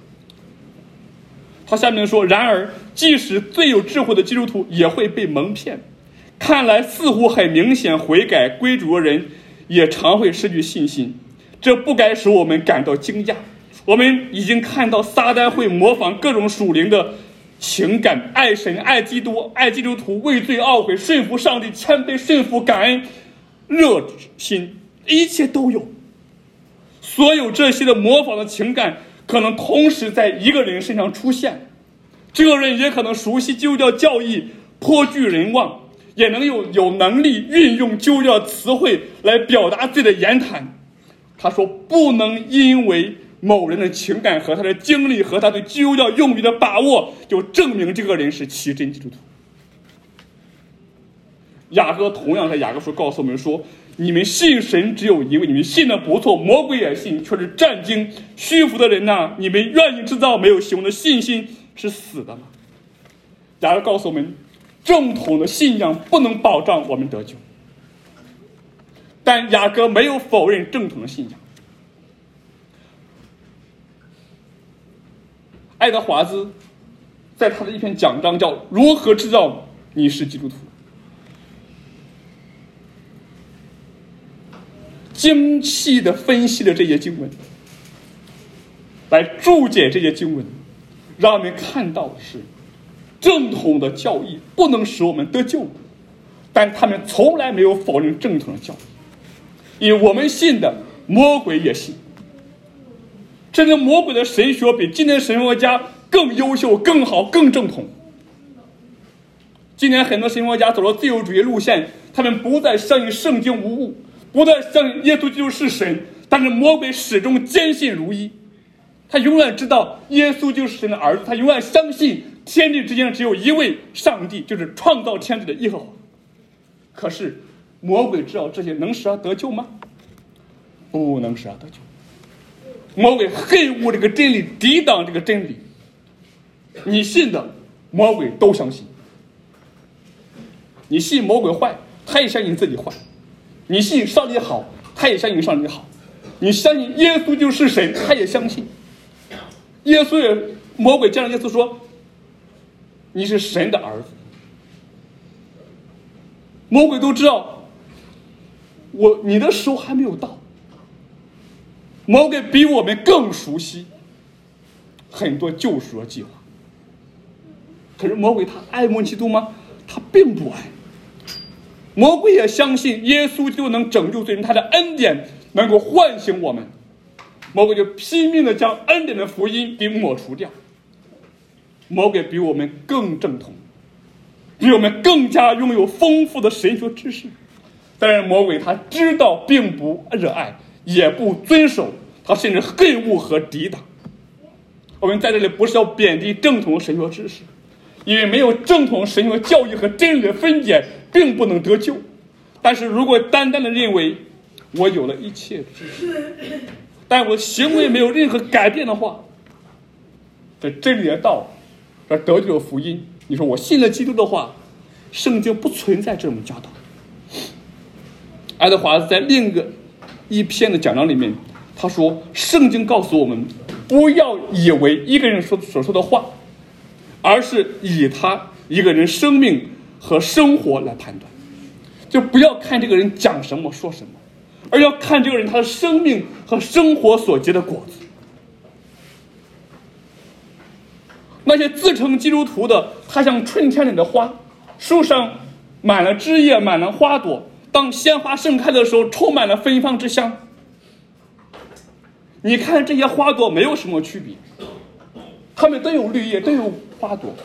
他下面说，然而即使最有智慧的基督徒也会被蒙骗，看来似乎很明显悔改归主的人也常会失去信心，这不该使我们感到惊讶。我们已经看到撒旦会模仿各种属灵的情感，爱神、爱基督、爱基督徒，畏罪懊悔，顺服上帝，谦卑顺服，感恩，热心，一切都有。所有这些的模仿的情感可能同时在一个人身上出现，这个人也可能熟悉基督教教义，颇具人望，也能有有能力运用基督教词汇来表达自己的言谈。他说，不能因为某人的情感和他的经历和他对基督教用语的把握，就证明这个人是奇真基督徒。 雅各同样在雅各书告诉我们说，你们信神只有一位，你们信的不错，魔鬼也信，却是战惊虚浮的人呐、啊！你们愿意知道没有行为的信心是死的吗？雅各告诉我们，正统的信仰不能保障我们得救，但雅各没有否认正统的信仰。爱德华兹在他的一篇讲章叫《如何知道你是基督徒》，精细地分析了这些经文，来注解这些经文，让我们看到的是，正统的教义不能使我们得救，但他们从来没有否认正统的教义，因为我们信的魔鬼也信，甚至魔鬼的神学比今天神学家更优秀、更好、更正统。今天很多神学家走了自由主义路线，他们不再相信圣经无误，不再相信耶稣基督是神，但是魔鬼始终坚信如一，他永远知道耶稣就是神的儿子，他永远相信天地之间只有一位上帝，就是创造天地的耶和华。可是魔鬼知道这些能使他得救吗？不能使他得救。魔鬼恨恶这个真理，抵挡这个真理。你信的魔鬼都相信，你信魔鬼坏，他也相信自己坏；你信上帝好，他也相信上帝好；你相信耶稣就是神，他也相信。耶稣也，魔鬼见到耶稣说：“你是神的儿子。”魔鬼都知道，我你的时候还没有到。魔鬼比我们更熟悉很多救赎的计划，可是魔鬼他爱慕基督吗？他并不爱。魔鬼也相信耶稣就能拯救罪人，他的恩典能够唤醒我们，魔鬼就拼命的将恩典的福音给抹除掉。魔鬼比我们更正统，比我们更加拥有丰富的神学知识，但是魔鬼他知道并不热爱，也不遵守，他甚至恨恶和抵挡。我们在这里不是要贬低正统的神学知识，因为没有正统神学教义和真理的分解，并不能得救。但是如果单单的认为我有了一切知识，但我行为没有任何改变的话，这真理的道，这得救的福音，你说我信了基督的话，圣经不存在这种教导。爱德华在另一个一篇的讲章里面，他说圣经告诉我们，不要以为一个人所所说的话，而是以他一个人生命和生活来判断，就不要看这个人讲什么说什么，而要看这个人他的生命和生活所结的果子。那些自称基督徒的，他像春天里的花，树上满了枝叶，满了花朵，当鲜花盛开的时候，充满了芬芳之香。你看这些花朵没有什么区别，它们都有绿叶，都有花朵，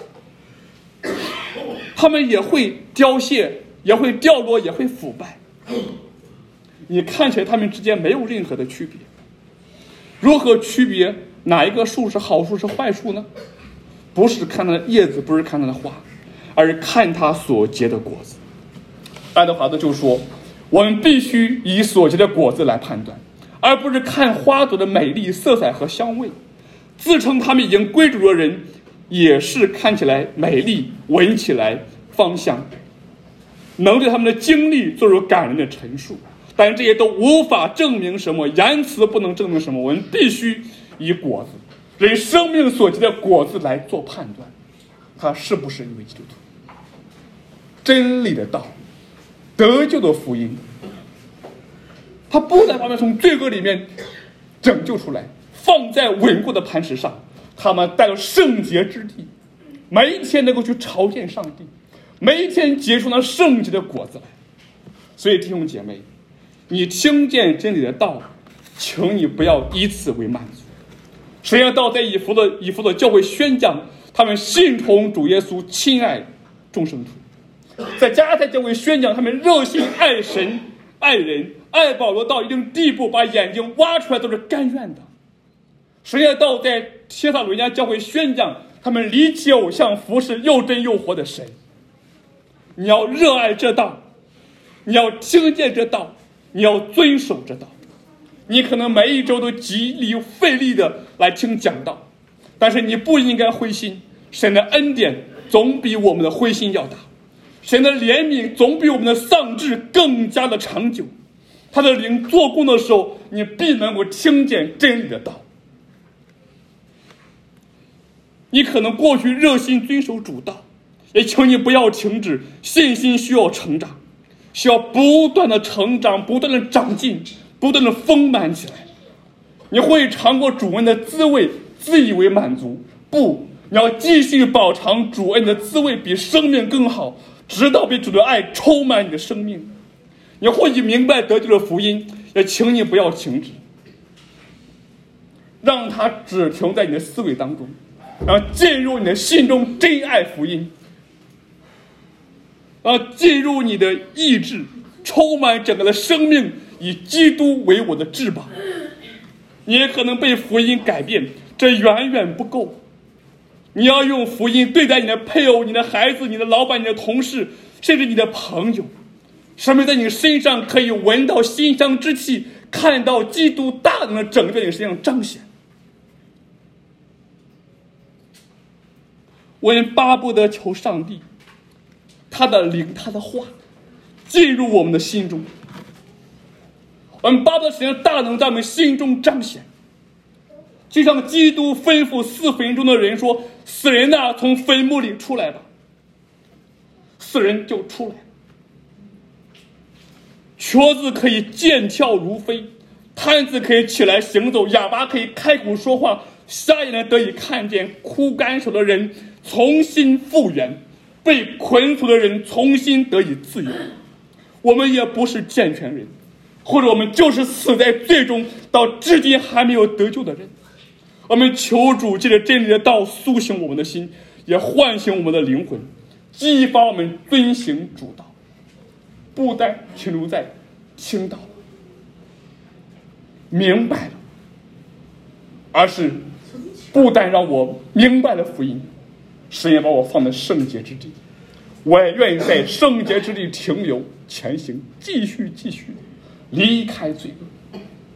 它们也会凋谢，也会掉落，也会腐败。你看起来它们之间没有任何的区别。如何区别哪一个树是好树是坏树呢？不是看它的叶子，不是看它的花，而是看它所结的果子。爱德华兹就说，我们必须以所结的果子来判断，而不是看花朵的美丽、色彩和香味。自称他们已经归主的人，也是看起来美丽，闻起来芳香，能对他们的经历做出感人的陈述，但是这些都无法证明什么，言辞不能证明什么。我们必须以果子，人生命所结的果子来做判断，他是不是一位基督徒。真理的道，得救的福音，他不但把他们从罪恶里面拯救出来，放在稳固的磐石上，他们带到圣洁之地，每一天能够去朝见上帝，每一天结出那圣洁的果子来。所以弟兄姐妹，你听见真理的道，请你不要以此为满足。神的道在以弗的以弗的教会宣讲，他们信从主耶稣，亲爱众圣徒；在加拉太教会宣讲，他们热心爱神、爱人、爱保罗到一定地步，把眼睛挖出来都是甘愿的。神的道在帖撒罗尼迦教会宣讲，他们离弃偶像，服侍又真又活的神。 你要热爱这道，你要听见这道，你要遵守这道。你可能每一周都极力费力的来听讲道，但是你不应该灰心，神的恩典总比我们的灰心要大，神的怜悯总比我们的丧志更加的长久。他的灵做工的时候，你必能够听见真理的道。你可能过去热心遵守主道，也请你不要停止，信心需要成长，需要不断的成长，不断的长进，不断的丰满起来。你会尝过主恩的滋味，自以为满足，不，你要继续饱尝主恩的滋味，比生命更好，直到被主的爱充满你的生命。你或许明白得救的福音，也请你不要停止，让它只停在你的思维当中，然后进入你的心中，真爱福音，然后进入你的意志，充满整个的生命，以基督为我的翅膀。你也可能被福音改变，这远远不够。你要用福音对待你的配偶、你的孩子、你的老板、你的同事，甚至你的朋友。生命在你身上可以闻到馨香之气，看到基督大能的拯救在你身上彰显。我们巴不得求上帝他的灵，他的话进入我们的心中，我们巴不得神的大能在我们心中彰显。就像基督吩咐四坟中的人说，死人呐、啊，从坟墓里出来吧，死人就出来了。瘸子可以健跳如飞，瘫子可以起来行走，哑巴可以开口说话，瞎眼的得以看见，枯干手的人重新复原，被捆锁的人重新得以自由。我们也不是健全人，或者我们就是死在罪中到至今还没有得救的人。我们求主借着真理的道苏醒我们的心，也唤醒我们的灵魂，激发我们遵行主道，不但停留在听到明白了，而是不但让我明白了福音，神也把我放在圣洁之地，我也愿意在圣洁之地停留前行，继续继续离开罪恶，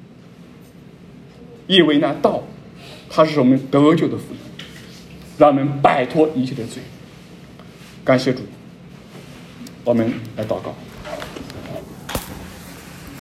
因为那道它是我们得救的福音，让我们摆脱一切的罪。感谢主，我们来祷告。